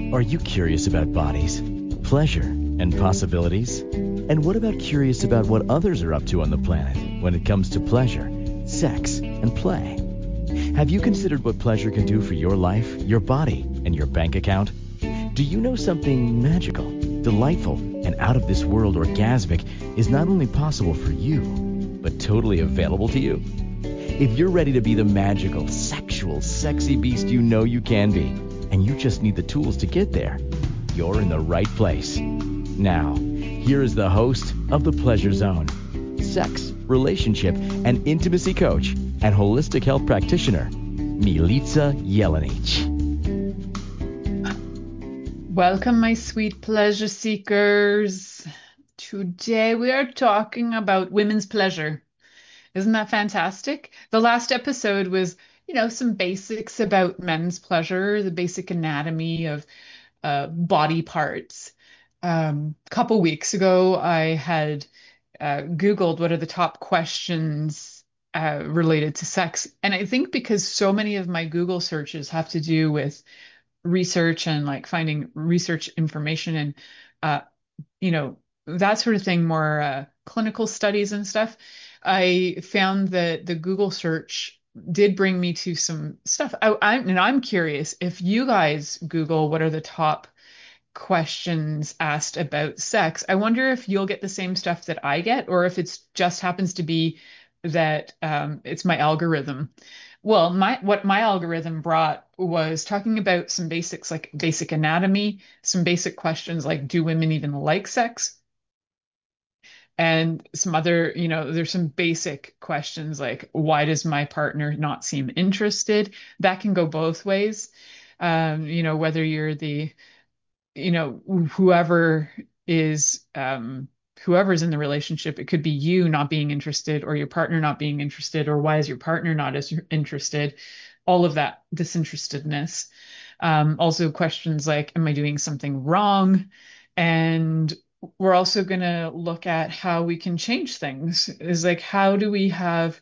Are you curious about bodies, pleasure, and possibilities? And what about curious about what others are up to on the planet when it comes to pleasure, sex, and play? Have you considered what pleasure can do for your life, your body, and your bank account? Do you know something magical, delightful, and out of this world orgasmic is not only possible for you, but totally available to you? If you're ready to be the magical, sexual, sexy beast you know you can be, and you just need the tools to get there, you're in the right place. Now, here is the host of The Pleasure Zone, sex, relationship, and intimacy coach and holistic health practitioner, Milica Jelenic. Welcome, my sweet pleasure seekers. Today we are talking about women's pleasure. Isn't that fantastic? The last episode was, some basics about men's pleasure, the basic anatomy of body parts. A couple weeks ago, I had Googled what are the top questions related to sex. And I think because so many of my Google searches have to do with research and like finding research information and uh, you know that sort of thing, more clinical studies and stuff. I found that the Google search did bring me to some stuff. I'm curious if you guys Google what are the top questions asked about sex. I wonder if you'll get the same stuff that I get, or if it's just happens to be that it's my algorithm. Well, what my algorithm brought was talking about some basics like basic anatomy, some basic questions like do women even like sex? And some other, there's some basic questions like why does my partner not seem interested? That can go both ways. Whether you're the you know whoever is whoever's in the relationship, it could be you not being interested or your partner not being interested, or why is your partner not as interested, all of that disinterestedness. Also questions like am I doing something wrong? And we're also going to look at how we can change things, is like how do we have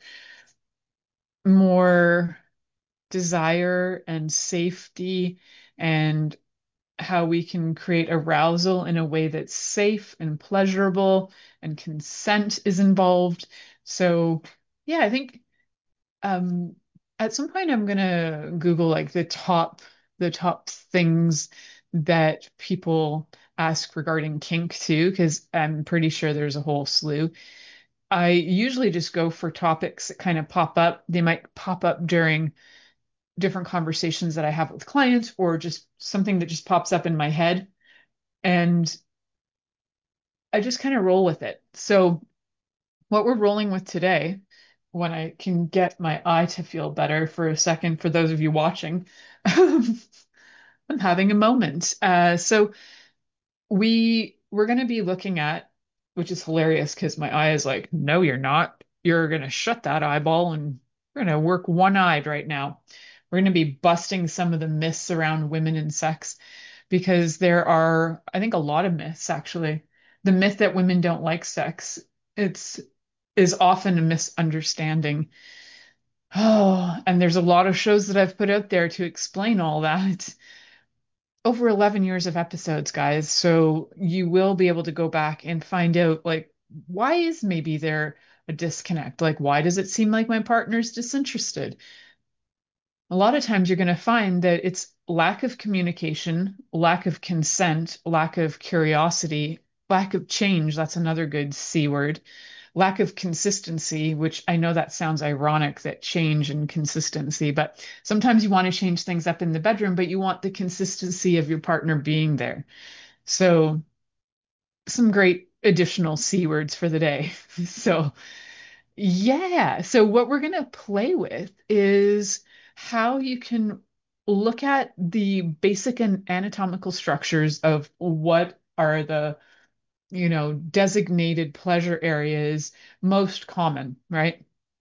more desire and safety, and how we can create arousal in a way that's safe and pleasurable and consent is involved. So, yeah, I think um, at some point I'm gonna Google like the top things that people ask regarding kink too, because I'm pretty sure there's a whole slew. I usually just go for topics that kind of pop up. They might pop up during different conversations that I have with clients, or just something that just pops up in my head. And I just kind of roll with it. So, what we're rolling with today, when I can get my eye to feel better for a second, for those of you watching, I'm having a moment. So, we're going to be looking at, which is hilarious because my eye is like, no, you're not. You're going to shut that eyeball and we're going to work one-eyed right now. We're going to be busting some of the myths around women and sex, because there are, I think, a lot of myths actually. The myth that women don't like sex, it's is often a misunderstanding. Oh, and there's a lot of shows that I've put out there to explain all that. Over 11 years of episodes, guys. So you will be able to go back and find out like why is maybe there a disconnect? Like why does it seem like my partner's disinterested? A lot of times you're going to find that it's lack of communication, lack of consent, lack of curiosity, lack of change. That's another good C word. Lack of consistency, which I know that sounds ironic, that change and consistency, but sometimes you want to change things up in the bedroom, but you want the consistency of your partner being there. So, some great additional C words for the day. So, yeah. So what we're going to play with is how you can look at the basic and anatomical structures of what are the, designated pleasure areas most common, right?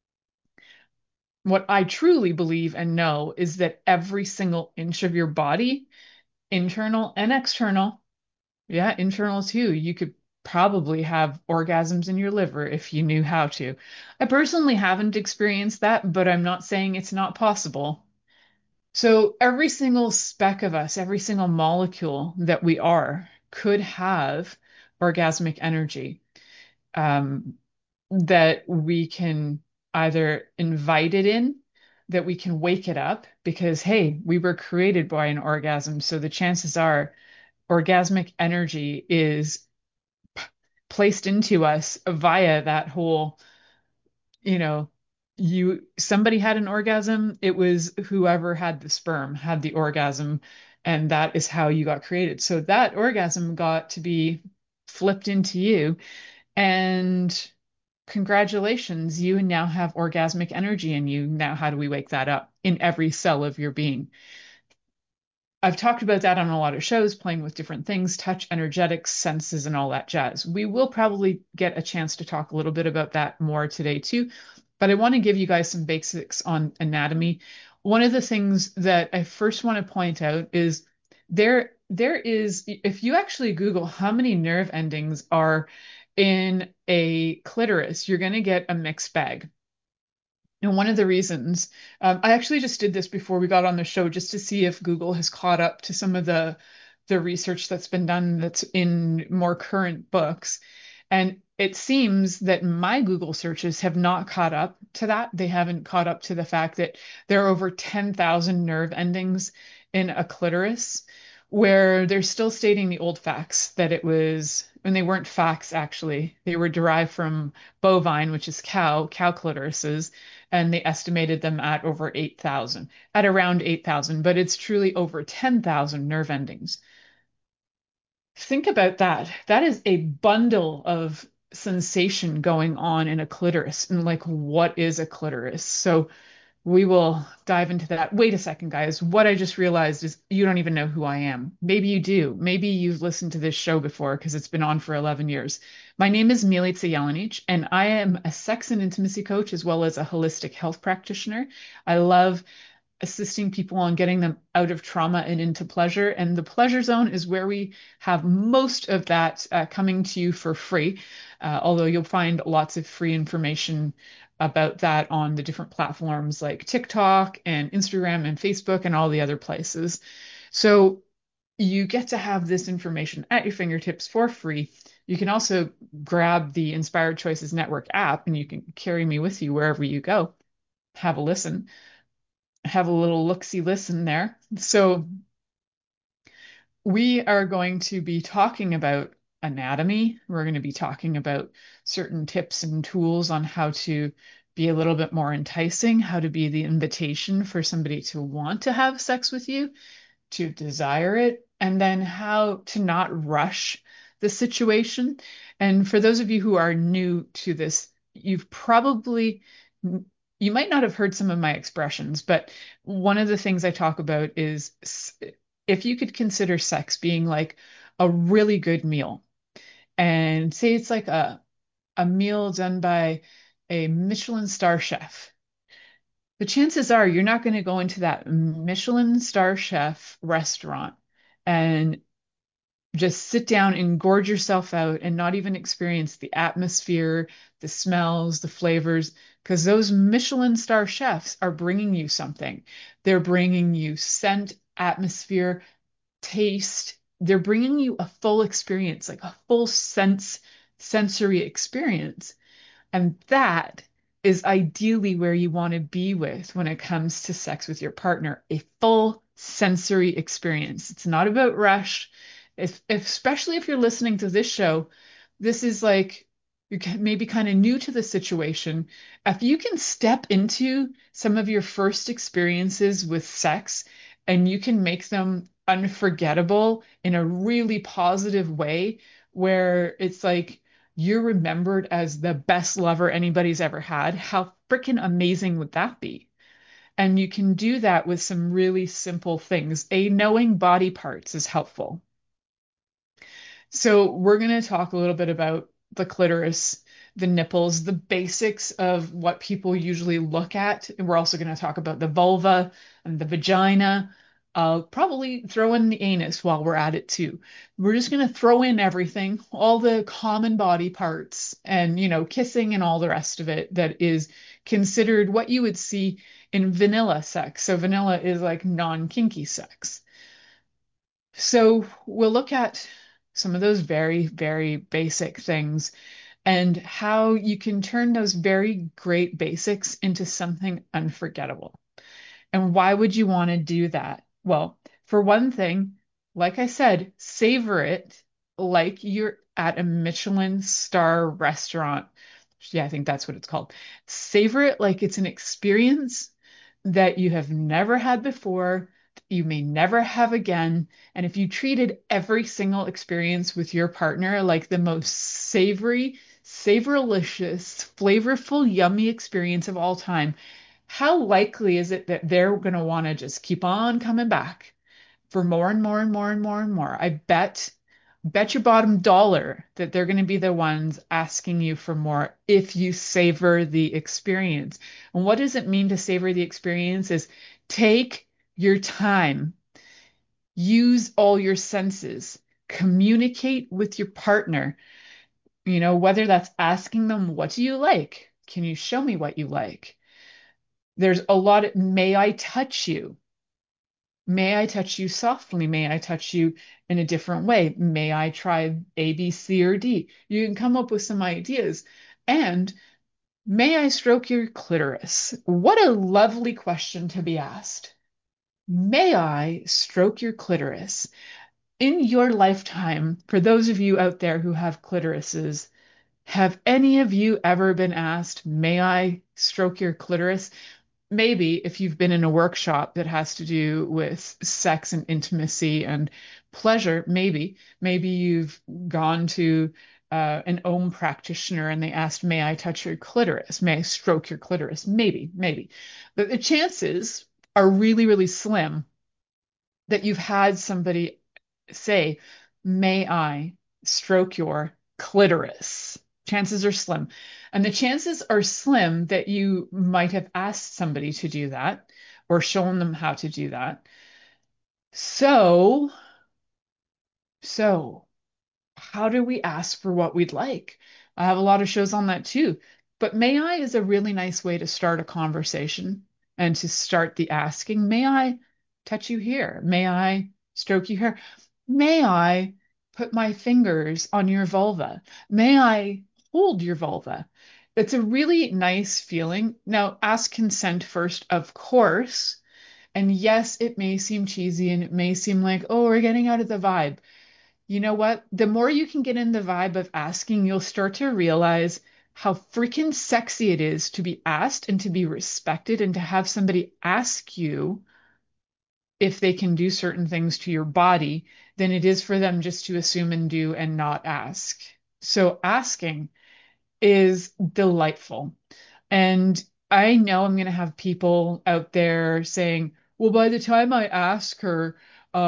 What I truly believe and know is that every single inch of your body, internal and external, yeah, internal too. You could probably have orgasms in your liver if you knew how to. I personally haven't experienced that, but I'm not saying it's not possible. So every single speck of us, every single molecule that we are could have orgasmic energy, um, that we can either invite it in, that we can wake it up because, hey, we were created by an orgasm. So the chances are orgasmic energy is placed into us via that whole, you know, somebody had an orgasm, it was whoever had the sperm had the orgasm, and that is how you got created. So that orgasm got to be flipped into you, and congratulations, you now have orgasmic energy in you. Now, how do we wake that up in every cell of your being? I've talked about that on a lot of shows, playing with different things, touch, energetics, senses, and all that jazz. We will probably get a chance to talk a little bit about that more today, too. But I want to give you guys some basics on anatomy. One of the things that I first want to point out is there is, if you actually Google how many nerve endings are in a clitoris, you're going to get a mixed bag. And one of the reasons, I actually just did this before we got on the show just to see if Google has caught up to some of the research that's been done that's in more current books. And it seems that my Google searches have not caught up to that. They haven't caught up to the fact that there are over 10,000 nerve endings in a clitoris, where they're still stating the old facts that it was, and they weren't facts actually. They were derived from bovine, which is cow clitorises, and they estimated them at over 8,000, at around 8,000, but it's truly over 10,000 nerve endings. Think about that. That is a bundle of sensation going on in a clitoris. And like, what is a clitoris? So we will dive into that. Wait a second, guys. What I just realized is you don't even know who I am. Maybe you do. Maybe you've listened to this show before because it's been on for 11 years. My name is Milica Jelenic, and I am a sex and intimacy coach as well as a holistic health practitioner. I love assisting people on getting them out of trauma and into pleasure. And the pleasure zone is where we have most of that coming to you for free, although you'll find lots of free information about that on the different platforms like TikTok and Instagram and Facebook and all the other places. So you get to have this information at your fingertips for free. You can also grab the Inspired Choices Network app and you can carry me with you wherever you go. Have a listen, have a little look-see listen there. So we are going to be talking about anatomy. We're going to be talking about certain tips and tools on how to be a little bit more enticing, how to be the invitation for somebody to want to have sex with you, to desire it, and then how to not rush the situation. And for those of you who are new to this, you might not have heard some of my expressions, but one of the things I talk about is if you could consider sex being like a really good meal, and say it's like a meal done by a Michelin star chef. The chances are you're not going to go into that Michelin star chef restaurant and just sit down and gorge yourself out and not even experience the atmosphere, the smells, the flavors, because those Michelin star chefs are bringing you something. They're bringing you scent, atmosphere, taste. They're bringing you a full experience, like a full sensory experience. And that is ideally where you want to be with when it comes to sex with your partner, a full sensory experience. It's not about rush. Especially if you're listening to this show, this is like you're maybe kind of new to the situation. If you can step into some of your first experiences with sex and you can make them unforgettable in a really positive way, where it's like, you're remembered as the best lover anybody's ever had. How freaking amazing would that be? And you can do that with some really simple things. Knowing body parts is helpful. So we're going to talk a little bit about the clitoris, the nipples, the basics of what people usually look at. And we're also going to talk about the vulva and the vagina. I'll probably throw in the anus while we're at it too. We're just going to throw in everything, all the common body parts and, kissing and all the rest of it that is considered what you would see in vanilla sex. So vanilla is like non-kinky sex. So we'll look at some of those very, very basic things and how you can turn those very great basics into something unforgettable. And why would you want to do that? Well, for one thing, like I said, savor it like you're at a Michelin star restaurant. Yeah, I think that's what it's called. Savor it like it's an experience that you have never had before, you may never have again. And if you treated every single experience with your partner like the most savory, savorlicious, flavorful, yummy experience of all time, how likely is it that they're going to want to just keep on coming back for more and more and more and more and more? I bet your bottom dollar that they're going to be the ones asking you for more if you savor the experience. And what does it mean to savor the experience is take your time, use all your senses, communicate with your partner, whether that's asking them, what do you like? Can you show me what you like? There's a lot of, may I touch you? May I touch you softly? May I touch you in a different way? May I try A, B, C, or D? You can come up with some ideas. And may I stroke your clitoris? What a lovely question to be asked. May I stroke your clitoris? In your lifetime, for those of you out there who have clitorises, have any of you ever been asked, may I stroke your clitoris? Maybe if you've been in a workshop that has to do with sex and intimacy and pleasure, maybe you've gone to an OM practitioner and they asked, may I touch your clitoris? May I stroke your clitoris? Maybe. But the chances are really, really slim that you've had somebody say, may I stroke your clitoris? Chances are slim. And the chances are slim that you might have asked somebody to do that or shown them how to do that. So, so how do we ask for what we'd like? I have a lot of shows on that too. But may I is a really nice way to start a conversation and to start the asking. May I touch you here? May I stroke you here? May I put my fingers on your vulva? May I hold your vulva? It's a really nice feeling. Now, ask consent first, of course. And yes, it may seem cheesy and it may seem like, oh, we're getting out of the vibe. You know what? The more you can get in the vibe of asking, you'll start to realize how freaking sexy it is to be asked and to be respected and to have somebody ask you if they can do certain things to your body than it is for them just to assume and do and not ask. So asking is delightful. And I know I'm going to have people out there saying, well, by the time I ask her,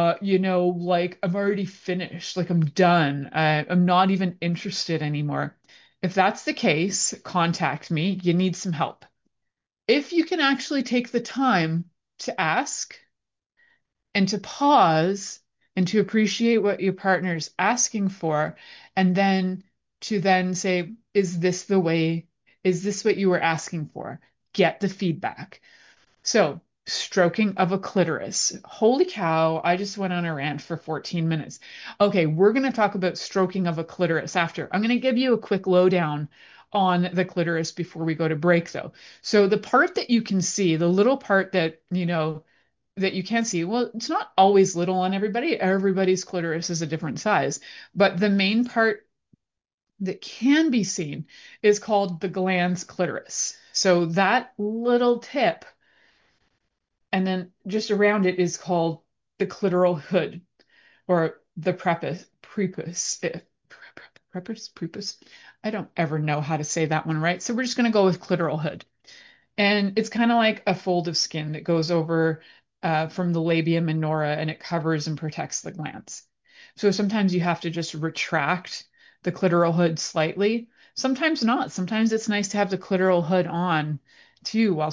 like I'm already finished, like I'm done. I'm not even interested anymore. If that's the case, contact me. You need some help. If you can actually take the time to ask and to pause and to appreciate what your partner is asking for, and then to then say, is this the way? Is this what you were asking for? Get the feedback. So, stroking of a clitoris. Holy cow, I just went on a rant for 14 minutes. Okay, we're going to talk about stroking of a clitoris after. I'm going to give you a quick lowdown on the clitoris before we go to break, though. So, the part that you can see, the little part that, that you can see, well, it's not always little on everybody. Everybody's clitoris is a different size. But the main part that can be seen is called the glans clitoris. So, that little tip and then just around it is called the clitoral hood or the prepuce. Prepuce. I don't ever know how to say that one right. So we're just going to go with clitoral hood. And it's kind of like a fold of skin that goes over from the labia minora and it covers and protects the glands. So sometimes you have to just retract the clitoral hood slightly. Sometimes not. Sometimes it's nice to have the clitoral hood on too while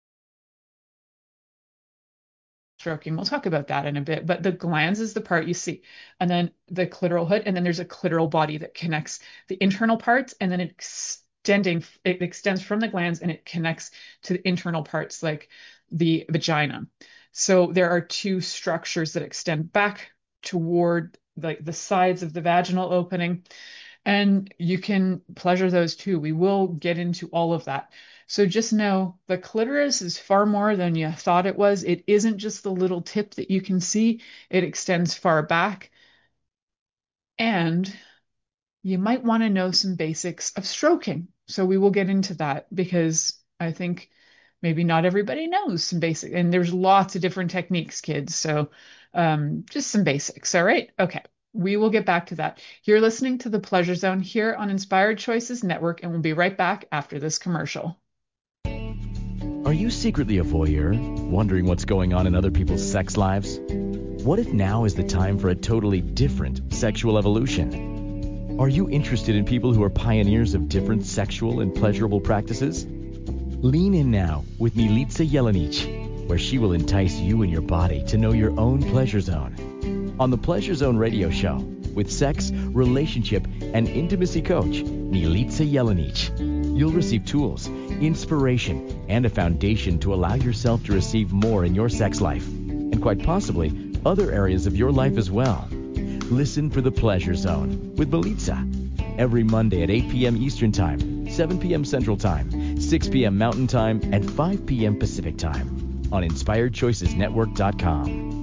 stroking. We'll talk about that in a bit, but the glans is the part you see, and then the clitoral hood, and then there's a clitoral body that connects the internal parts, and then it extends from the glans and it connects to the internal parts like the vagina. So there are two structures that extend back toward like the sides of the vaginal opening, and you can pleasure those too. We will get into all of that. So just know the clitoris is far more than you thought it was. It isn't just the little tip that you can see, it extends far back. And you might want to know some basics of stroking. So we will get into that because I think maybe not everybody knows some basic, and there's lots of different techniques, kids. So just some basics. All right. Okay. We will get back to that. You're listening to the Pleasure Zone here on Inspired Choices Network, and we'll be right back after this commercial. Are you secretly a voyeur, wondering what's going on in other people's sex lives? What if now is the time for a totally different sexual evolution? Are you interested in people who are pioneers of different sexual and pleasurable practices? Lean in now with Milica Jelenic, where she will entice you and your body to know your own pleasure zone. On the Pleasure Zone radio show, with sex, relationship, and intimacy coach, Milica Jelenic, you'll receive tools, inspiration, and a foundation to allow yourself to receive more in your sex life, and quite possibly other areas of your life as well. Listen for the Pleasure Zone with Milica every Monday at 8 p.m. Eastern Time, 7 p.m. Central Time, 6 p.m. Mountain Time, and 5 p.m. Pacific Time on InspiredChoicesNetwork.com.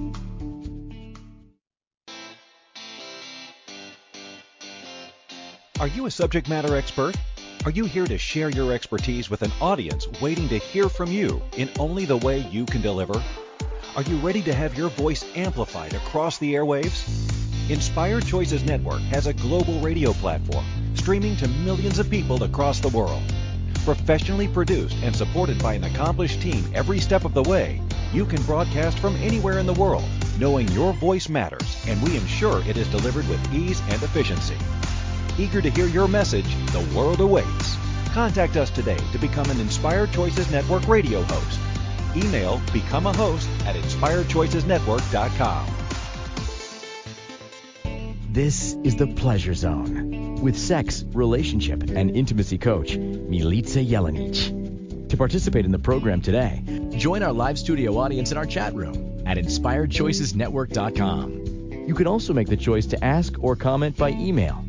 Are you a subject matter expert? Are you here to share your expertise with an audience waiting to hear from you in only the way you can deliver? Are you ready to have your voice amplified across the airwaves? Inspired Choices Network has a global radio platform streaming to millions of people across the world. Professionally produced and supported by an accomplished team every step of the way, you can broadcast from anywhere in the world, knowing your voice matters, and we ensure it is delivered with ease and efficiency. Eager to hear your message, the world awaits. Contact us today to become an Inspired Choices Network radio host. Email become a host at inspiredchoicesnetwork.com. This is the Pleasure Zone with sex, relationship, and intimacy coach, Milica Jelenic. To participate in the program today, join our live studio audience in our chat room at InspiredChoicesNetwork.com. You can also make the choice to ask or comment by email,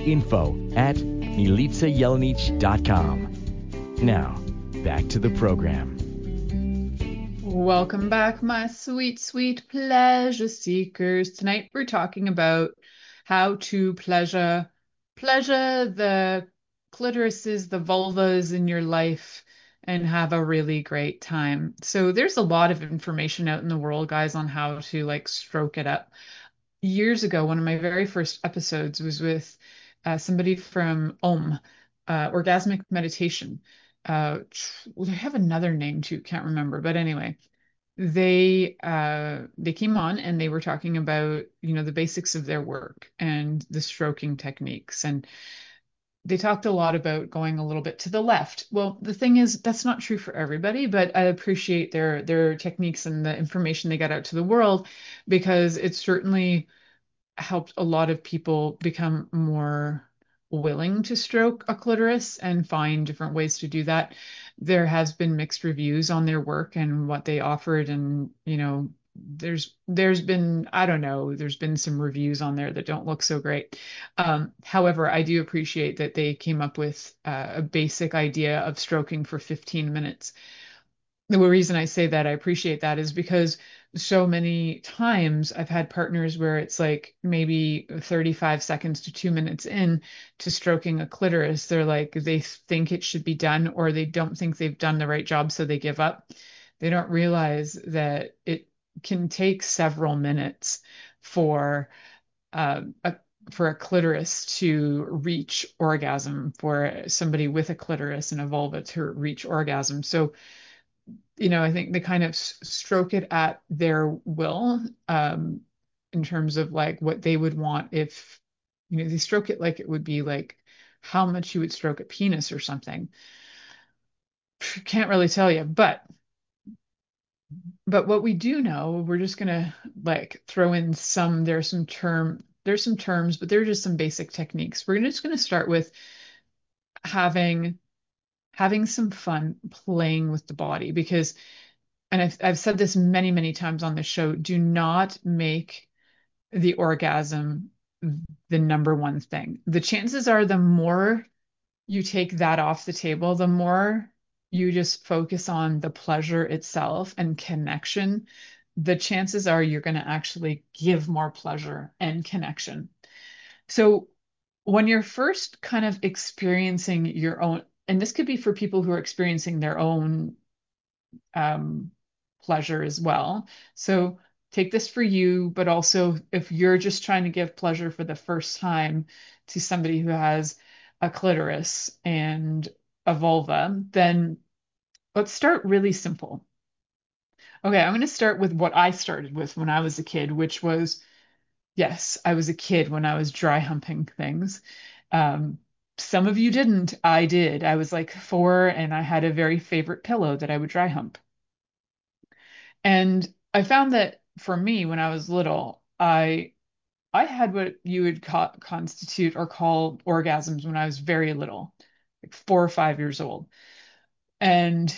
info@MilicaJelenic.com. Now, back to the program. Welcome back, my sweet, sweet pleasure seekers. Tonight we're talking about how to pleasure the clitorises, the vulvas in your life, and have a really great time. So there's a lot of information out in the world, guys, on how to like stroke it up. Years ago, one of my very first episodes was with somebody from Om, Orgasmic Meditation. They have another name too, can't remember, but anyway, they came on and they were talking about, the basics of their work and the stroking techniques, and they talked a lot about going a little bit to the left. Well, the thing is that's not true for everybody, but I appreciate their techniques and the information they got out to the world, because it certainly helped a lot of people become more willing to stroke a clitoris and find different ways to do that. There has been mixed reviews on their work and what they offered, and there's been, I don't know, there's been some reviews on there that don't look so great. However, I do appreciate that they came up with a basic idea of stroking for 15 minutes. The reason I say that I appreciate that is because so many times I've had partners where it's like maybe 35 seconds to 2 minutes in to stroking a clitoris. They're like, they think it should be done, or they don't think they've done the right job, so they give up. They don't realize that it can take several minutes for for a clitoris to reach orgasm, for somebody with a clitoris and a vulva to reach orgasm. So I think they kind of stroke it at their will, in terms of like what they would want if, they stroke it like it would be like how much you would stroke a penis or something. Can't really tell you, but what we do know, we're just gonna like throw in there's some terms, but they're just some basic techniques. We're just gonna start with having some fun playing with the body, because and I've said this many, many times on the show, do not make the orgasm the number one thing. The chances are the more you take that off the table, the more you just focus on the pleasure itself and connection, the chances are you're going to actually give more pleasure and connection. So when you're first kind of experiencing your own, and this could be for people who are experiencing their own um, pleasure as well. So take this for you, but also if you're just trying to give pleasure for the first time to somebody who has a clitoris and a vulva, then let's start really simple. Okay, I'm going to start with what I started with when I was a kid, which was, yes, I was a kid when I was dry humping things. Um, some of you didn't. I did. I was like 4 and I had a very favorite pillow that I would dry hump. And I found that for me, when I was little, I had what you would constitute or call orgasms when I was very little, like 4 or 5 years old. And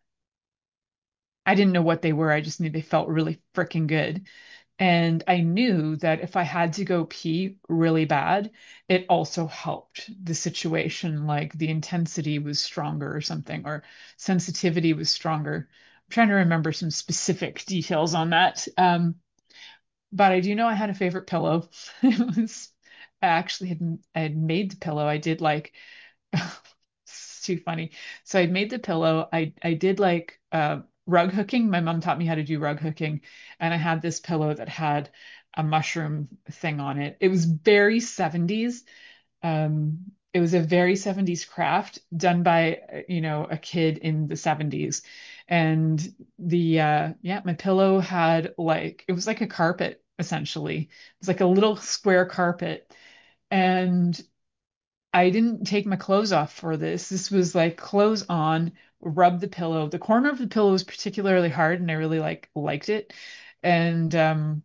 I didn't know what they were. I just knew they felt really freaking good. And I knew that if I had to go pee really bad, it also helped the situation, like the intensity was stronger or something, or sensitivity was stronger. I'm trying to remember some specific details on that. But I do know I had a favorite pillow. It was I had made the pillow. I did like it's too funny. So I made the pillow. I did like rug hooking. My mom taught me how to do rug hooking, and I had this pillow that had a mushroom thing on it. It was very 70s. It was a very 70s craft done by, a kid in the 70s. And yeah, my pillow had like, it was like a carpet, essentially. It was like a little square carpet. And I didn't take my clothes off for this. This was like clothes on, rub the pillow. The corner of the pillow was particularly hard and I really liked it. And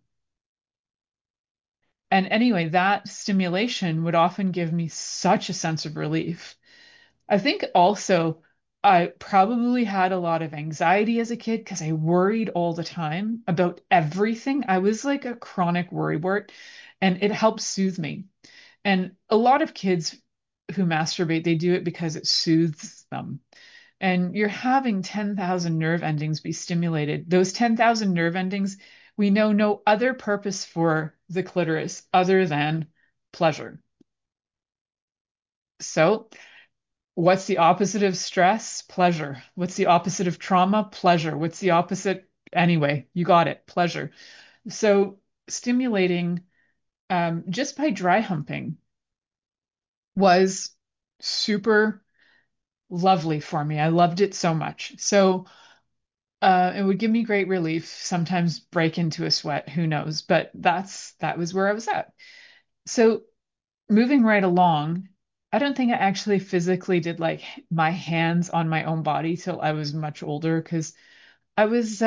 and anyway, that stimulation would often give me such a sense of relief. I think also I probably had a lot of anxiety as a kid because I worried all the time about everything. I was like a chronic worrywart, and it helped soothe me. And a lot of kids who masturbate, they do it because it soothes them. And you're having 10,000 nerve endings be stimulated. Those 10,000 nerve endings, we know no other purpose for the clitoris other than pleasure. So, what's the opposite of stress? Pleasure. What's the opposite of trauma? Pleasure. What's the opposite? Anyway, you got it. Pleasure. So, stimulating just by dry humping was super lovely for me. I loved it so much. So, it would give me great relief, sometimes break into a sweat, who knows, but that was where I was at. So moving right along, I don't think I actually physically did like my hands on my own body till I was much older because I was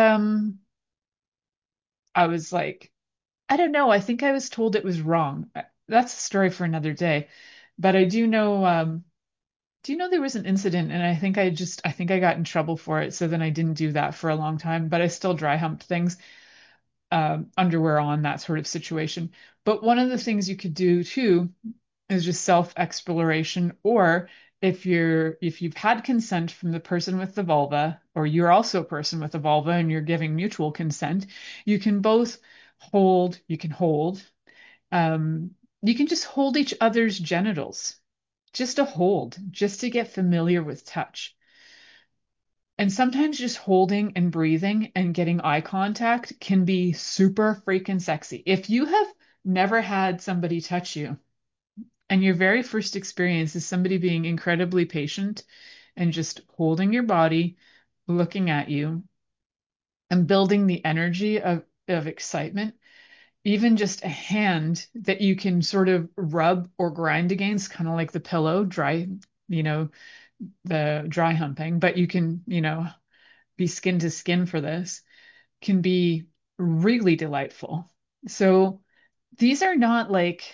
I was like, I don't know, I think I was told it was wrong. That's a story for another day. But I do you know there was an incident and I think I got in trouble for it, so then I didn't do that for a long time, but I still dry humped things. Underwear on, that sort of situation. But one of the things you could do too is just self-exploration, or if you've had consent from the person with the vulva, or you're also a person with a vulva and you're giving mutual consent, you can both you can hold, um, you can just hold each other's genitals, just to hold, just to get familiar with touch. And sometimes just holding and breathing and getting eye contact can be super freaking sexy. If you have never had somebody touch you and your very first experience is somebody being incredibly patient and just holding your body, looking at you, and building the energy of excitement, even just a hand that you can sort of rub or grind against, kind of like the pillow, you know, the dry humping, but you can, be skin to skin for this can be really delightful. So these are not like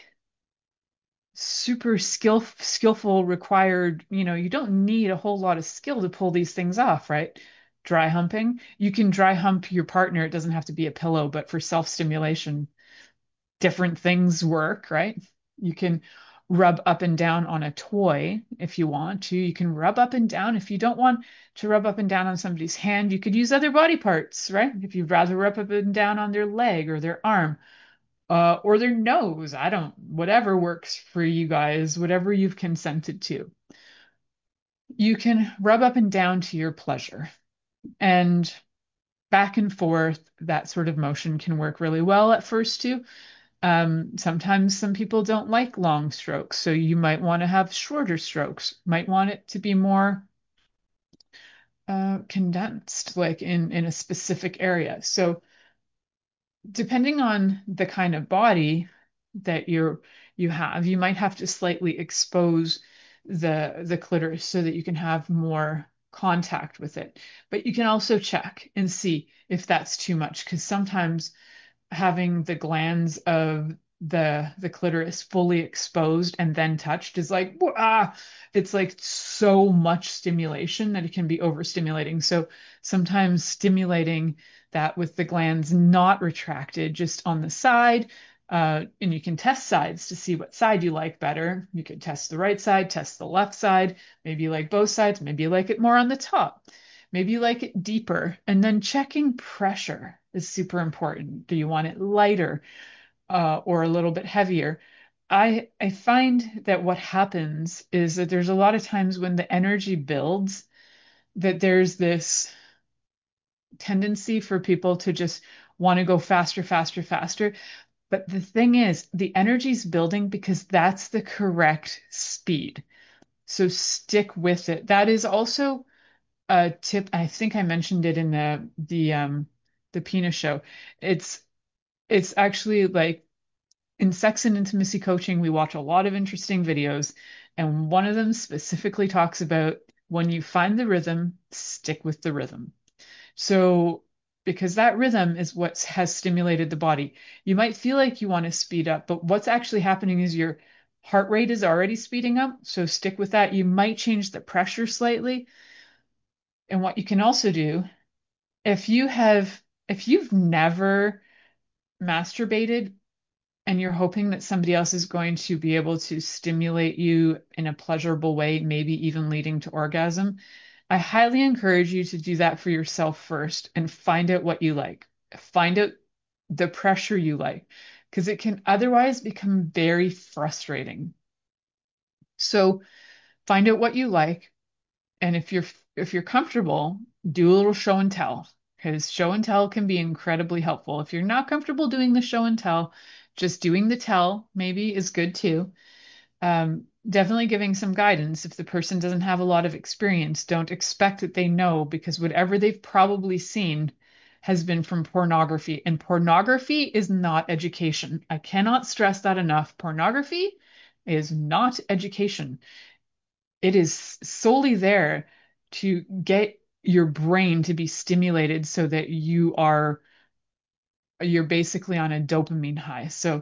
super skillful required, you don't need a whole lot of skill to pull these things off, right? dry humping. You can dry hump your partner. It doesn't have to be a pillow, but for self-stimulation, different things work, right? You can rub up and down on a toy if you want to. You can rub up and down. If you don't want to rub up and down on somebody's hand, you could use other body parts, right? If you'd rather rub up and down on their leg or their arm, or their nose. I don't, whatever works for you guys, whatever you've consented to. You can rub up and down to your pleasure. And back and forth, that sort of motion can work really well at first too. Sometimes some people don't like long strokes, so you might want to have shorter strokes, might want it to be more condensed, like in a specific area. So depending on the kind of body that you have, you might have to slightly expose the clitoris so that you can have more contact with it. But you can also check and see if that's too much, because sometimes having the glands of the clitoris fully exposed and then touched is like it's like so much stimulation that it can be overstimulating. So sometimes stimulating that with the glands not retracted, just on the side. And you can test sides to see what side you like better. You could test the right side, test the left side. Maybe you like both sides. Maybe you like it more on the top. Maybe you like it deeper. And then checking pressure is super important. Do you want it lighter, or a little bit heavier? I find that what happens is that there's a lot of times when the energy builds, that there's this tendency for people to just want to go faster, faster, faster. But the thing is, the energy's building because that's the correct speed. So stick with it. That is also a tip. I think I mentioned it in the penis show. It's it's actually like in sex and intimacy coaching, we watch a lot of interesting videos, and one of them specifically talks about when you find the rhythm, stick with the rhythm. So, because that rhythm is what has stimulated the body. You might feel like you want to speed up, but what's actually happening is your heart rate is already speeding up. So stick with that. You might change the pressure slightly. And what you can also do, if you've never masturbated and you're hoping that somebody else is going to be able to stimulate you in a pleasurable way, maybe even leading to orgasm, I highly encourage you to do that for yourself first and find out what you like. Find out the pressure you like, because it can otherwise become very frustrating. So find out what you like, and if you're comfortable, do a little show and tell, because show and tell can be incredibly helpful. If you're not comfortable doing the show and tell, just doing the tell maybe is good too. Definitely giving some guidance. If the person doesn't have a lot of experience, don't expect that they know, because whatever they've probably seen has been from pornography, and pornography is not education. I cannot stress that enough. Pornography is not education. It is solely there to get your brain to be stimulated so that you're basically on a dopamine high. So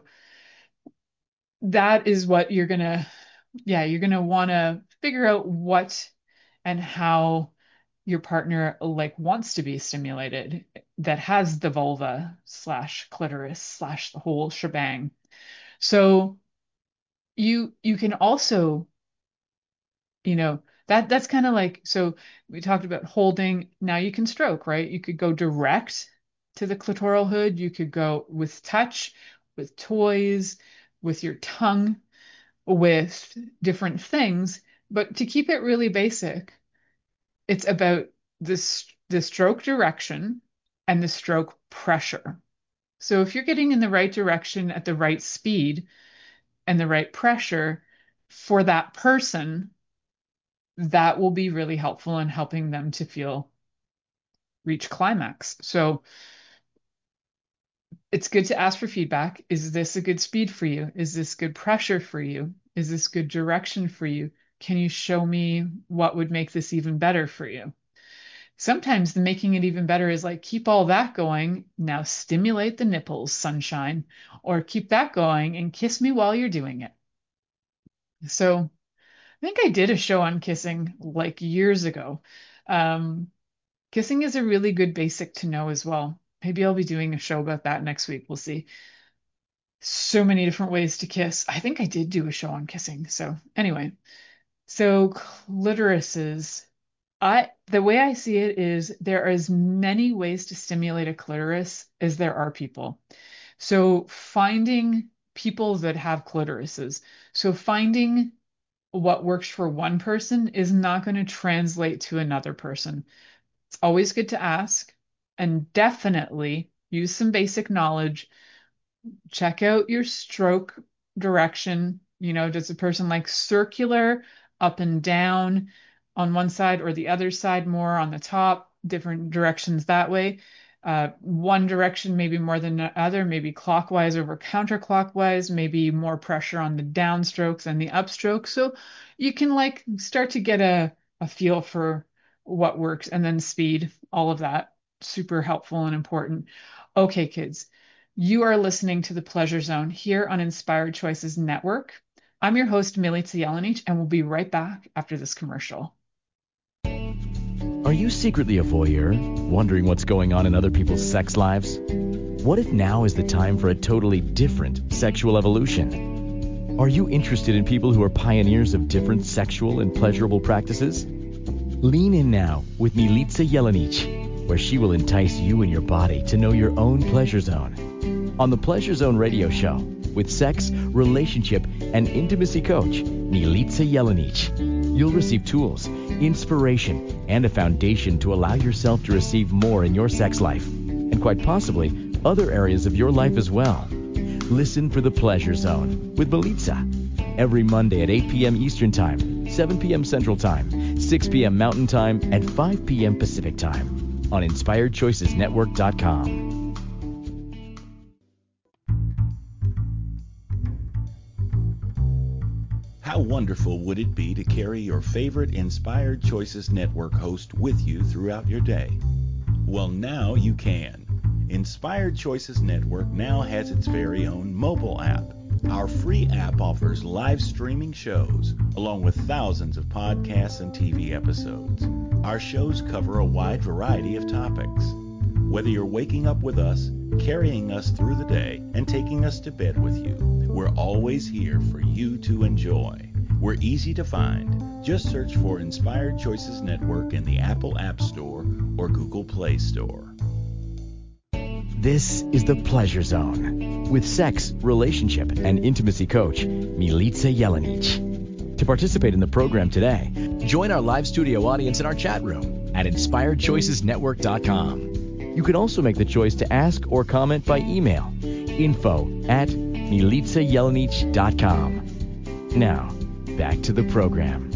that is what you're gonna want to figure out what and how your partner like wants to be stimulated, that has the vulva slash clitoris slash the whole shebang. So you can also, that's kind of like, so we talked about holding. Now you can stroke, right? You could go direct to the clitoral hood. You could go with touch, with toys, with your tongue, with different things. But to keep it really basic, it's about the stroke direction and the stroke pressure. So if you're getting in the right direction at the right speed and the right pressure for that person, that will be really helpful in helping them to feel reach climax. So it's good to ask for feedback. Is this a good speed for you? Is this good pressure for you? Is this good direction for you? Can you show me what would make this even better for you? Sometimes the making it even better is like, keep all that going. Now stimulate the nipples, sunshine, or keep that going and kiss me while you're doing it. So I think I did a show on kissing like years ago. Kissing is a really good basic to know as well. Maybe I'll be doing a show about that next week. We'll see. So many different ways to kiss. I think I did do a show on kissing. So anyway, so clitorises. The way I see it is there are as many ways to stimulate a clitoris as there are people. So finding people that have clitorises. So finding what works for one person is not going to translate to another person. It's always good to ask and definitely use some basic knowledge. Check out your stroke direction. Does a person like circular, up and down on one side or the other side, more on the top, different directions that way? One direction maybe more than the other, maybe clockwise over counterclockwise, maybe more pressure on the downstrokes and the upstrokes. So you can like start to get a feel for what works, and then speed, all of that. Super helpful and important. Okay, kids. You are listening to The Pleasure Zone here on Inspired Choices Network. I'm your host, Milica Jelenic, and we'll be right back after this commercial. Are you secretly a voyeur, wondering what's going on in other people's sex lives? What if now is the time for a totally different sexual evolution? Are you interested in people who are pioneers of different sexual and pleasurable practices? Lean in now with Milica Jelenic, where she will entice you and your body to know your own pleasure zone. On the Pleasure Zone radio show with sex, relationship, and intimacy coach, Milica Jelenic, you'll receive tools, inspiration, and a foundation to allow yourself to receive more in your sex life, and quite possibly other areas of your life as well. Listen for the Pleasure Zone with Milica every Monday at 8 p.m. Eastern Time, 7 p.m. Central Time, 6 p.m. Mountain Time, and 5 p.m. Pacific Time on InspiredChoicesNetwork.com. How wonderful would it be to carry your favorite Inspired Choices Network host with you throughout your day? Well, now you can. Inspired Choices Network now has its very own mobile app. Our free app offers live streaming shows, along with thousands of podcasts and TV episodes. Our shows cover a wide variety of topics. Whether you're waking up with us, carrying us through the day, and taking us to bed with you, we're always here for you to enjoy. We're easy to find. Just search for Inspired Choices Network in the Apple App Store or Google Play Store. This is the Pleasure Zone with sex, relationship, and intimacy coach, Milica Jelenic. To participate in the program today, join our live studio audience in our chat room at InspiredChoicesNetwork.com. You can also make the choice to ask or comment by email, info@MilicaJelenic.com. Now, back to the program.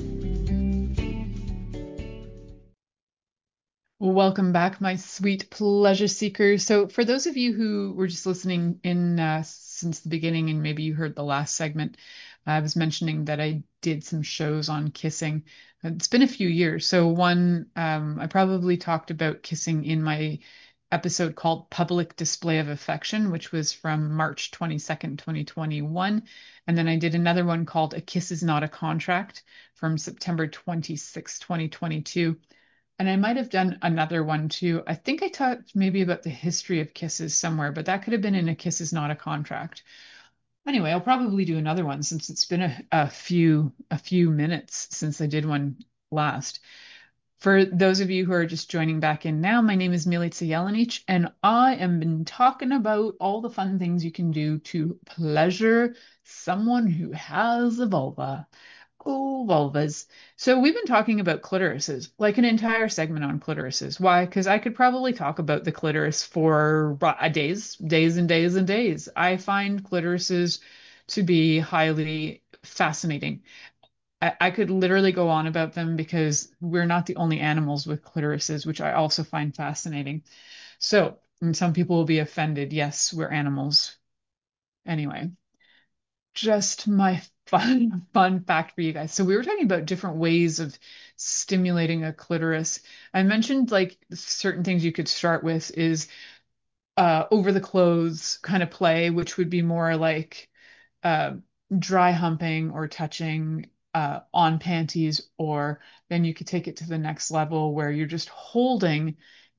Welcome back, my sweet pleasure seekers. So for those of you who were just listening in since the beginning, and maybe you heard the last segment, I was mentioning that I did some shows on kissing. It's been a few years. So one, I probably talked about kissing in my episode called Public Display of Affection, which was from March 22nd, 2021. And then I did another one called A Kiss is Not a Contract from September 26, 2022. And I might have done another one too. I think I talked maybe about the history of kisses somewhere, but that could have been in A Kiss is Not a Contract. Anyway, I'll probably do another one since it's been a few minutes since I did one last. For those of you who are just joining back in now, my name is Milica Jelenic, and I am been talking about all the fun things you can do to pleasure someone who has a vulva. Oh, vulvas. So we've been talking about clitorises, like an entire segment on clitorises. Why? Because I could probably talk about the clitoris for days and days and days. I find clitorises to be highly fascinating. I could literally go on about them because we're not the only animals with clitorises, which I also find fascinating. So, and some people will be offended. Yes, we're animals. Anyway, just my fun fact for you guys. So we were talking about different ways of stimulating a clitoris. I mentioned like certain things you could start with is over the clothes kind of play, which would be more like uh, dry humping or touching on panties, or then you could take it to the next level where you're just holding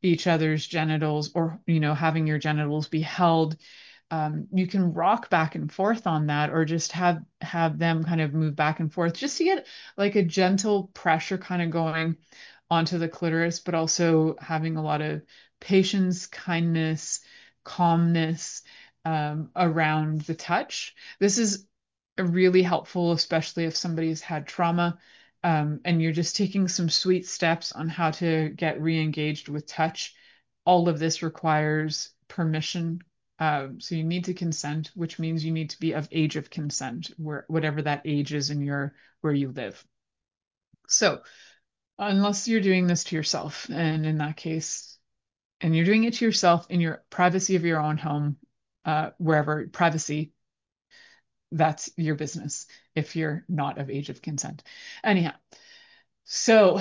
each other's genitals, or, having your genitals be held. You can rock back and forth on that, or just have them kind of move back and forth, just to get like a gentle pressure kind of going onto the clitoris, but also having a lot of patience, kindness, calmness around the touch. This is really helpful, especially if somebody's had trauma, and you're just taking some sweet steps on how to get re-engaged with touch. All of this requires permission. So you need to consent, which means you need to be of age of consent, whatever that age is in where you live. So unless you're doing this to yourself, and in that case, and you're doing it to yourself in your privacy of your own home, wherever privacy, that's your business if you're not of age of consent. Anyhow, so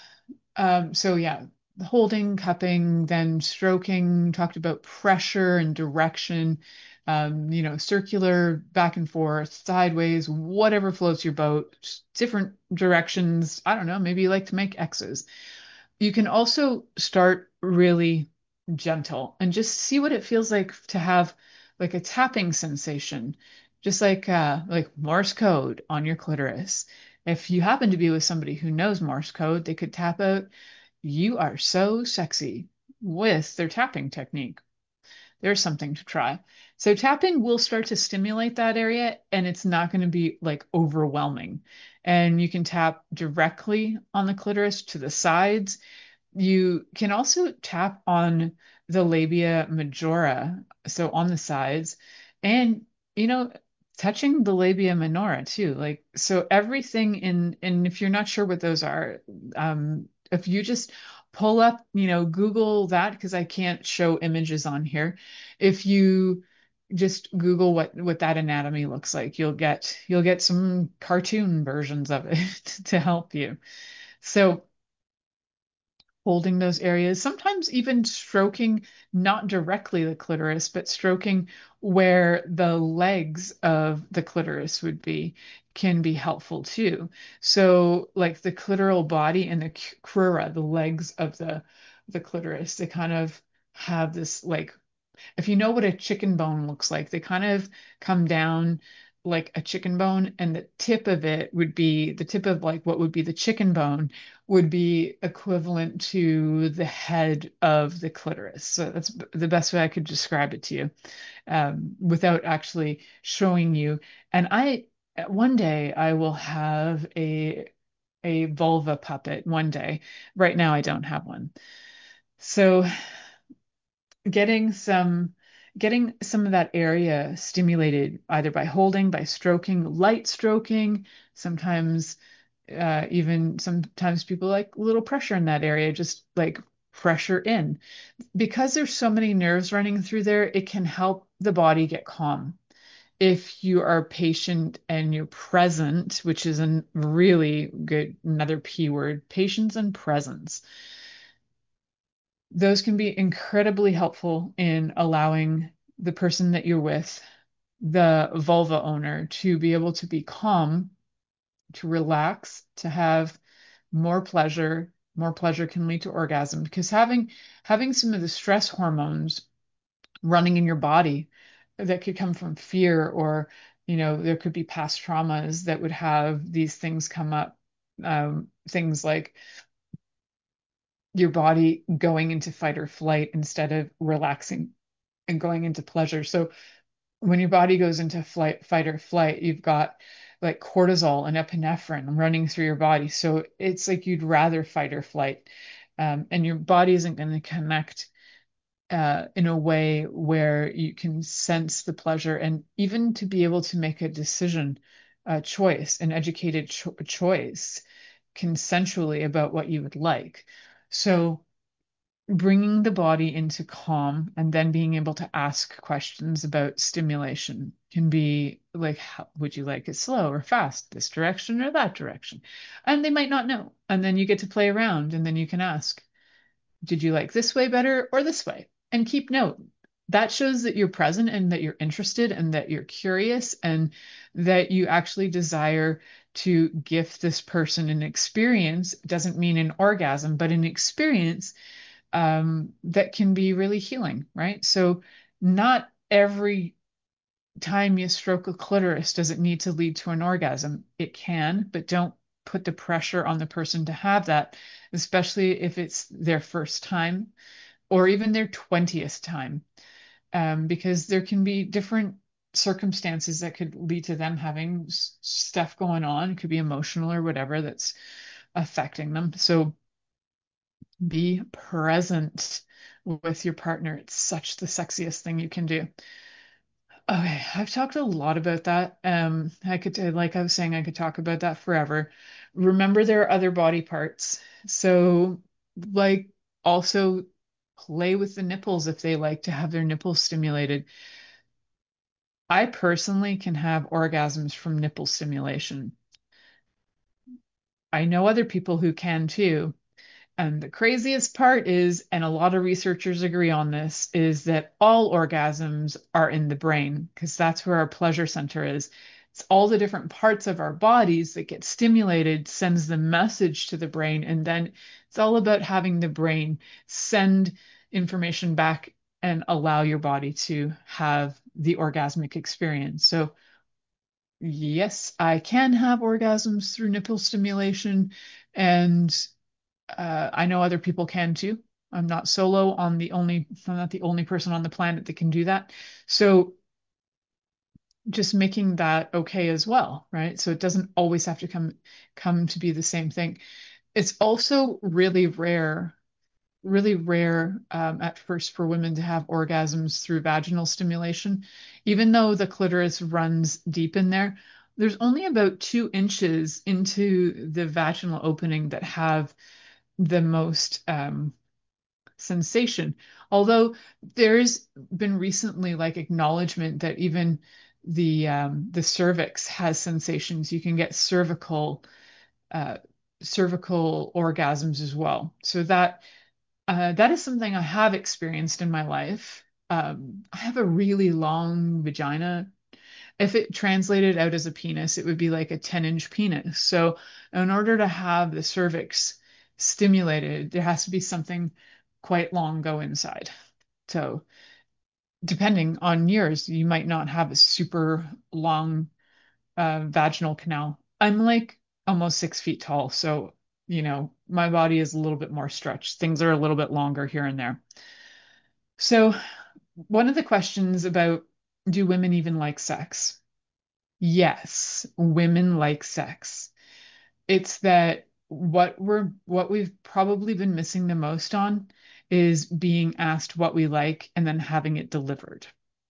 yeah, holding, cupping, then stroking, talked about pressure and direction, circular, back and forth, sideways, whatever floats your boat, different directions. I don't know, maybe you like to make X's. You can also start really gentle and just see what it feels like to have like a tapping sensation, just like Morse code on your clitoris. If you happen to be with somebody who knows Morse code, they could tap out, "You are so sexy," with their tapping technique. There's something to try. So tapping will start to stimulate that area, and it's not going to be like overwhelming. And you can tap directly on the clitoris to the sides. You can also tap on the labia majora, so on the sides, and you know, touching the labia minora too. Like, so everything and if you're not sure what those are, if you just pull up, Google that, because I can't show images on here. If you just Google what that anatomy looks like, you'll get some cartoon versions of it to help you. So holding those areas, sometimes even stroking not directly the clitoris, but stroking where the legs of the clitoris would be, can be helpful too. So like the clitoral body and the crura, the legs of the clitoris, they kind of have this, like, if you know what a chicken bone looks like, they kind of come down like a chicken bone, and the tip of it would be the tip of like what would be the chicken bone would be equivalent to the head of the clitoris. So that's the best way I could describe it to you, without actually showing you. And one day I will have a vulva puppet one day. Right now I don't have one. So getting some getting some of that area stimulated either by holding, by stroking, light stroking, sometimes even sometimes people like a little pressure in that area, just like pressure in. Because there's so many nerves running through there, it can help the body get calm. If you are patient and you're present, which is a really good, another P word, patience and presence, those can be incredibly helpful in allowing the person that you're with, the vulva owner, to be able to be calm, to relax, to have more pleasure. More pleasure can lead to orgasm, because having some of the stress hormones running in your body that could come from fear, or there could be past traumas that would have these things come up. Things like your body going into fight or flight instead of relaxing and going into pleasure. So when your body goes into fight or flight, you've got like cortisol and epinephrine running through your body. So it's like you'd rather fight or flight. And your body isn't going to connect in a way where you can sense the pleasure, and even to be able to make a decision, a choice, an educated choice consensually about what you would like. So bringing the body into calm and then being able to ask questions about stimulation can be like, how, would you like it slow or fast, this direction or that direction? And they might not know. And then you get to play around, and then you can ask, did you like this way better or this way? And keep note. That shows that you're present and that you're interested and that you're curious and that you actually desire to gift this person an experience. It doesn't mean an orgasm, but an experience that can be really healing, right? So not every time you stroke a clitoris does it need to lead to an orgasm. It can, but don't put the pressure on the person to have that, especially if it's their first time or even their 20th time, because there can be different circumstances that could lead to them having stuff going on. It could be emotional or whatever that's affecting them. So be present with your partner. It's such the sexiest thing you can do. Okay, I've talked a lot about that. Like I was saying, I could talk about that forever. Remember, there are other body parts. So, like, also play with the nipples if they like to have their nipples stimulated. I personally can have orgasms from nipple stimulation. I know other people who can too. And the craziest part is, and a lot of researchers agree on this, is that all orgasms are in the brain because that's where our pleasure center is. It's all the different parts of our bodies that get stimulated, sends the message to the brain, and then it's all about having the brain send information back and allow your body to have the orgasmic experience. So, yes, I can have orgasms through nipple stimulation, and I know other people can too. I'm not solo on I'm not the only person on the planet that can do that. So just making that okay as well, right? So it doesn't always have to come to be the same thing. It's also really rare at first for women to have orgasms through vaginal stimulation. Even though the clitoris runs deep in there, there's only about 2 inches into the vaginal opening that have the most sensation. Although there's been recently like acknowledgement that even the cervix has sensations. You can get uh, cervical orgasms as well. So that is something I have experienced in my life. I have a really long vagina. If it translated out as a penis, it would be like a 10-inch penis. So in order to have the cervix stimulated, there has to be something quite long go inside. So depending on yours, you might not have a super long vaginal canal. I'm like almost 6 feet tall, so my body is a little bit more stretched. Things are a little bit longer here and there. So one of the questions about, do women even like sex? Yes, women like sex. It's that what we've probably been missing the most on is being asked what we like and then having it delivered.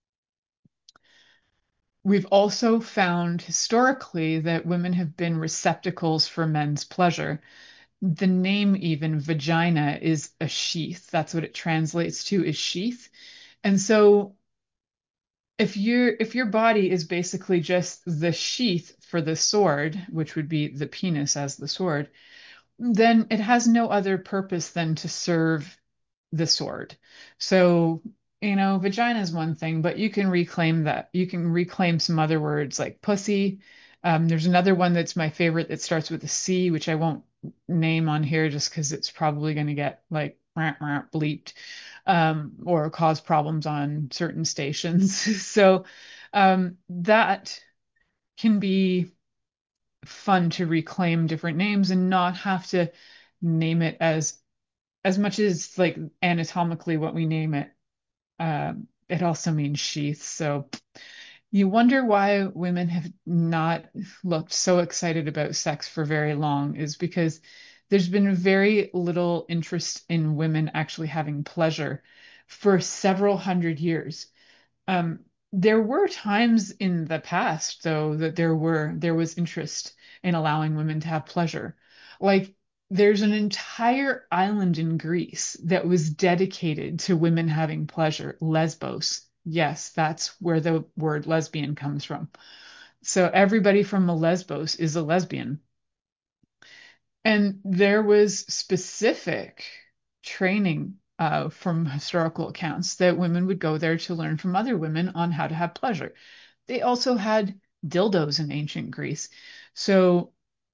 We've also found historically that women have been receptacles for men's pleasure. The name even vagina is a sheath. That's what it translates to, is sheath. And so if your body is basically just the sheath for the sword, which would be the penis as the sword, then it has no other purpose than to serve the sword. So, vagina is one thing, but you can reclaim that. You can reclaim some other words like pussy. There's another one that's my favorite that starts with a C, which I won't name on here just because it's probably going to get like bleeped, or cause problems on certain stations. So that can be fun to reclaim different names and not have to name it as much as like anatomically what we name it. It also means sheath. So you wonder why women have not looked so excited about sex for very long, is because there's been very little interest in women actually having pleasure for several hundred years. Um, there were times in the past, though, that there was interest in allowing women to have pleasure. Like there's an entire island in Greece that was dedicated to women having pleasure, Lesbos. Yes, that's where the word lesbian comes from. So everybody from a Lesbos is a lesbian. And there was specific training from historical accounts that women would go there to learn from other women on how to have pleasure. They also had dildos in ancient Greece. So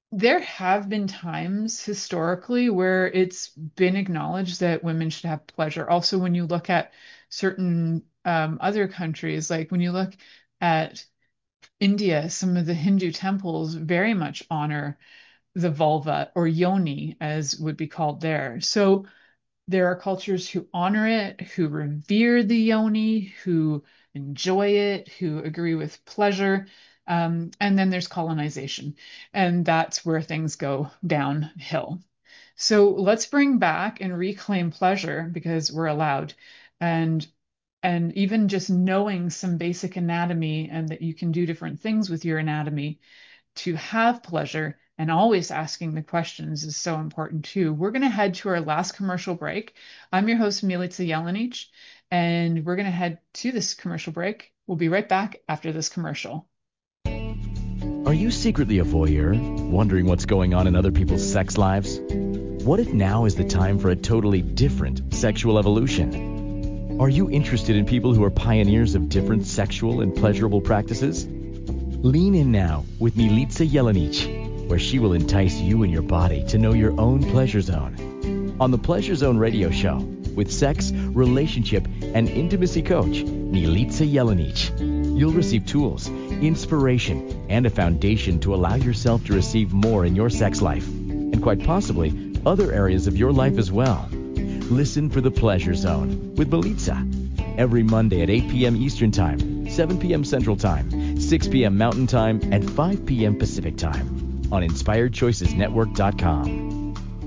there have been times historically where it's been acknowledged that women should have pleasure. Also, when you look at certain other countries, like when you look at India, some of the Hindu temples very much honor the vulva or yoni, as would be called there. So there are cultures who honor it, who revere the yoni, who enjoy it, who agree with pleasure. And then there's colonization, and that's where things go downhill. So let's bring back and reclaim pleasure because we're allowed. And even just knowing some basic anatomy and that you can do different things with your anatomy to have pleasure and always asking the questions is so important too. We're going to head to our last commercial break. I'm your host, Milica Jelenic, and we're going to head to this commercial break. We'll be right back after this commercial. Are you secretly a voyeur, wondering what's going on in other people's sex lives? What if now is the time for a totally different sexual evolution? Are you interested in people who are pioneers of different sexual and pleasurable practices? Lean in now with Milica Jelenic, where she will entice you and your body to know your own pleasure zone. On the Pleasure Zone radio show, with sex, relationship, and intimacy coach, Milica Jelenic, you'll receive tools, inspiration, and a foundation to allow yourself to receive more in your sex life, and quite possibly other areas of your life as well. Listen for the Pleasure Zone with Milica every Monday at 8 p.m. Eastern Time, 7 p.m. Central Time, 6 p.m. Mountain Time, and 5 p.m. Pacific Time on InspiredChoicesNetwork.com.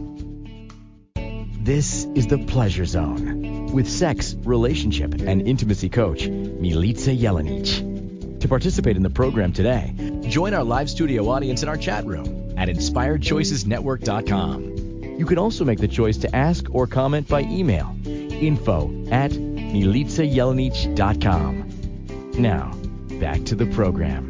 This is the Pleasure Zone with sex, relationship, and intimacy coach, Milica Jelenic. To participate in the program today, join our live studio audience in our chat room at InspiredChoicesNetwork.com. You can also make the choice to ask or comment by email, info@MilicaJelenic.com. Now, back to the program.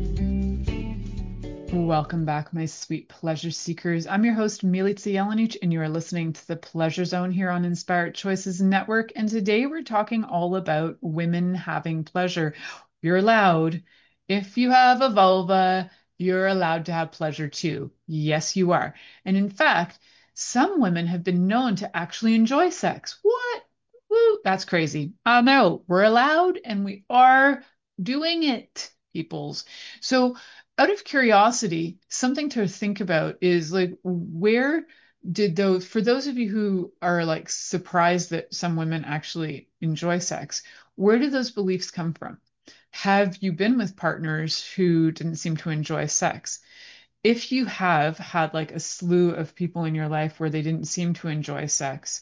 Welcome back, my sweet pleasure seekers. I'm your host, Milica Jelenic, and you are listening to the Pleasure Zone here on Inspired Choices Network. And today we're talking all about women having pleasure. You're allowed. If you have a vulva, you're allowed to have pleasure too. Yes, you are. And in fact, some women have been known to actually enjoy sex. What? Woo, that's crazy. No, we're allowed and we are doing it, peoples. So out of curiosity, something to think about is like, where did those, for those of you who are like surprised that some women actually enjoy sex, where did those beliefs come from? Have you been with partners who didn't seem to enjoy sex? If you have had like a slew of people in your life where they didn't seem to enjoy sex,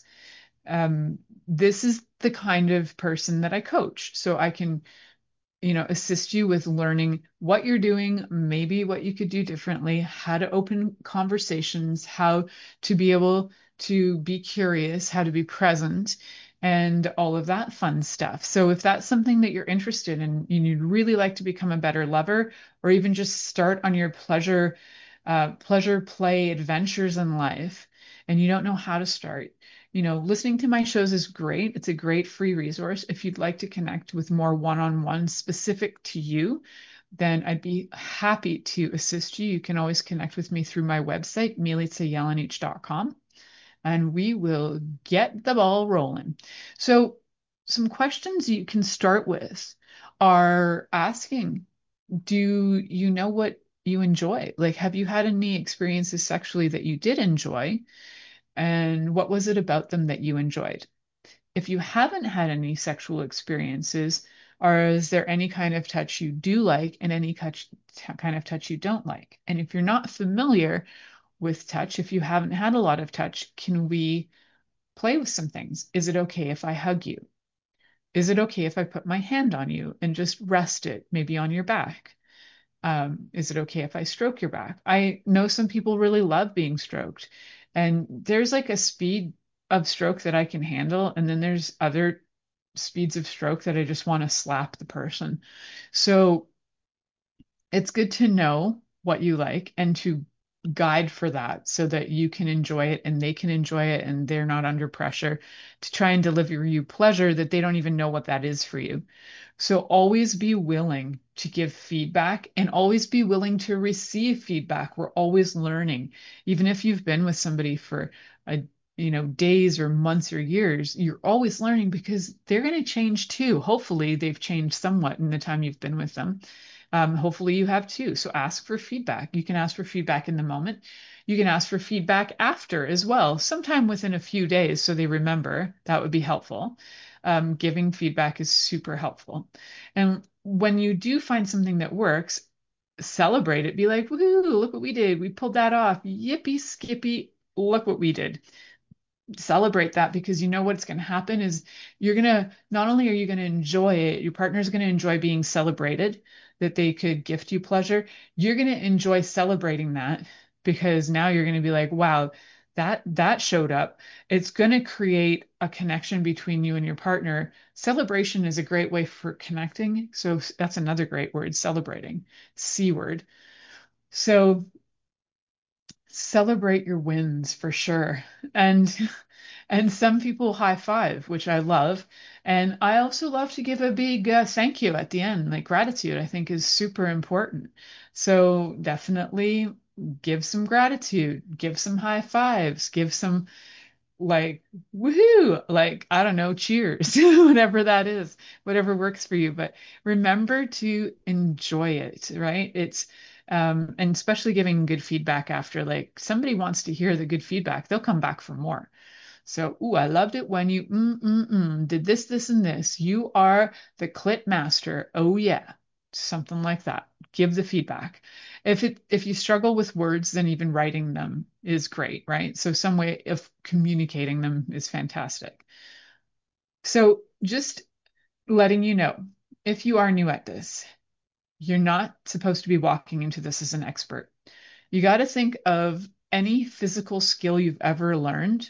this is the kind of person that I coach. So I can assist you with learning what you're doing, maybe what you could do differently, how to open conversations, how to be able to be curious, how to be present, and all of that fun stuff. So if that's something that you're interested in and you'd really like to become a better lover, or even just start on your pleasure play adventures in life, and you don't know how to start, listening to my shows is great. It's a great free resource. If you'd like to connect with more one-on-one specific to you, then I'd be happy to assist you. You can always connect with me through my website, milicajelenic.com, and we will get the ball rolling. So some questions you can start with are asking, do you know what you enjoy? Like, have you had any experiences sexually that you did enjoy? And what was it about them that you enjoyed? If you haven't had any sexual experiences, or is there any kind of touch you do like and any kind of touch you don't like? And if you're not familiar with touch, if you haven't had a lot of touch, can we play with some things? Is it okay if I hug you? Is it okay if I put my hand on you and just rest it, maybe on your back? Is it okay if I stroke your back? I know some people really love being stroked, and there's like a speed of stroke that I can handle, and then there's other speeds of stroke that I just want to slap the person. So it's good to know what you like and to guide for that so that you can enjoy it and they can enjoy it and they're not under pressure to try and deliver you pleasure that they don't even know what that is for you. So always be willing to give feedback and always be willing to receive feedback. We're always learning. Even if you've been with somebody for a days or months or years, you're always learning because they're going to change too. Hopefully they've changed somewhat in the time you've been with them. Hopefully you have too. So ask for feedback. You can ask for feedback in the moment. You can ask for feedback after as well, sometime within a few days so they remember. That would be helpful. Giving feedback is super helpful. And when you do find something that works, celebrate it. Be like, woohoo, look what we did. We pulled that off. Yippee skippy, look what we did. Celebrate that because you know what's going to happen is not only are you going to enjoy it, your partner's going to enjoy being celebrated, that they could gift you pleasure. You're going to enjoy celebrating that because now you're going to be like, wow, that showed up. It's going to create a connection between you and your partner. Celebration is a great way for connecting. So that's another great word, celebrating, C word. So celebrate your wins for sure. And some people high five, which I love. And I also love to give a big thank you at the end. Like gratitude, I think is super important. So definitely give some gratitude, give some high fives, give some like woohoo, like I don't know, cheers, whatever that is, whatever works for you. But remember to enjoy it, right? And especially giving good feedback after, like somebody wants to hear the good feedback, they'll come back for more. So, ooh, I loved it when you did this, this, and this. You are the clit master. Oh yeah, something like that. Give the feedback. If you struggle with words, then even writing them is great, right? So some way of communicating them is fantastic. So just letting you know, if you are new at this, you're not supposed to be walking into this as an expert. You got to think of any physical skill you've ever learned.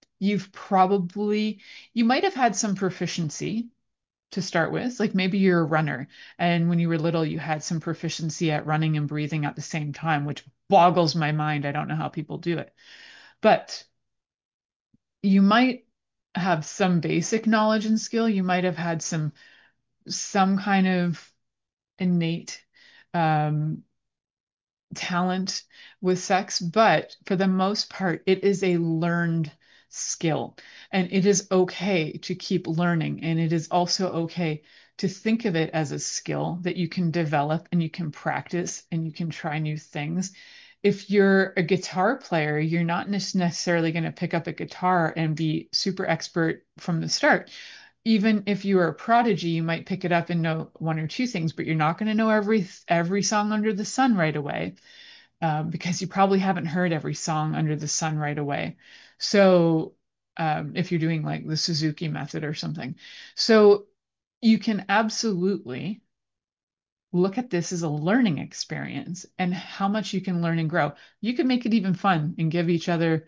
You might have had some proficiency to start with. Like maybe you're a runner, and when you were little, you had some proficiency at running and breathing at the same time, which boggles my mind. I don't know how people do it. But you might have some basic knowledge and skill. You might have had some kind of innate um, talent with sex, but for the most part, it is a learned skill. And it is okay to keep learning. And it is also okay to think of it as a skill that you can develop and you can practice and you can try new things. If you're a guitar player, you're not necessarily going to pick up a guitar and be super expert from the start. Even if you are a prodigy, you might pick it up and know one or two things, but you're not going to know every song under the sun right away, because you probably haven't heard every song under the sun right away. So if you're doing like the Suzuki method or something, so you can absolutely look at this as a learning experience and how much you can learn and grow. You can make it even fun and give each other,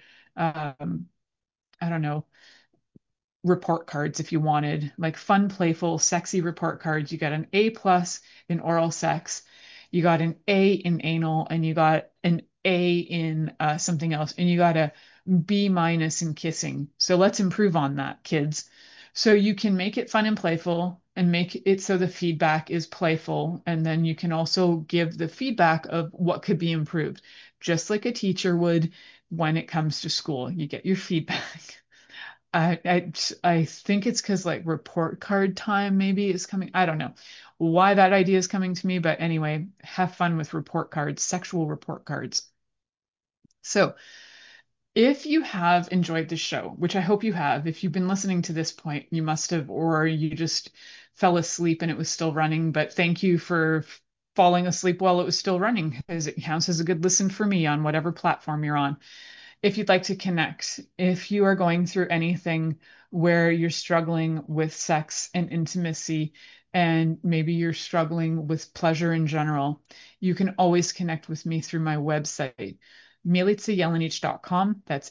I don't know, report cards if you wanted, like fun, playful, sexy report cards. You got an A plus in oral sex, you got an A in anal, and you got an A in something else, and you got a B minus in kissing. So let's improve on that, kids. So you can make it fun and playful and make it so the feedback is playful. And then you can also give the feedback of what could be improved, just like a teacher would when it comes to school. You get your feedback. I think it's because like report card time maybe is coming. I don't know why that idea is coming to me, but anyway, have fun with report cards, sexual report cards. So if you have enjoyed the show, which I hope you have, if you've been listening to this point, you must have, or you just fell asleep and it was still running. But thank you for falling asleep while it was still running, because it counts as a good listen for me on whatever platform you're on. If you'd like to connect, if you are going through anything where you're struggling with sex and intimacy, and maybe you're struggling with pleasure in general, you can always connect with me through my website, milicajelenic.com. That's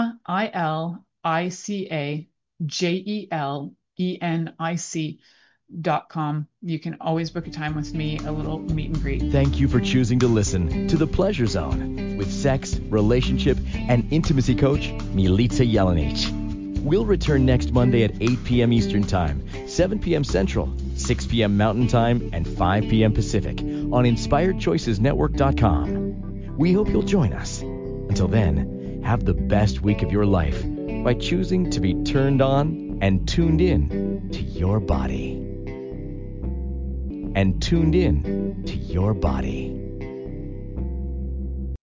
MILICAJELENIC.com. You can always book a time with me, a little meet and greet. Thank you for choosing to listen to The Pleasure Zone. with sex, relationship, and intimacy coach Milica Jelenic. We'll return next Monday at 8 p.m. Eastern Time, 7 p.m. Central, 6 p.m. Mountain Time, and 5 p.m. Pacific on InspiredChoicesNetwork.com. We hope you'll join us. Until then, have the best week of your life by choosing to be turned on and tuned in to your body. And tuned in to your body.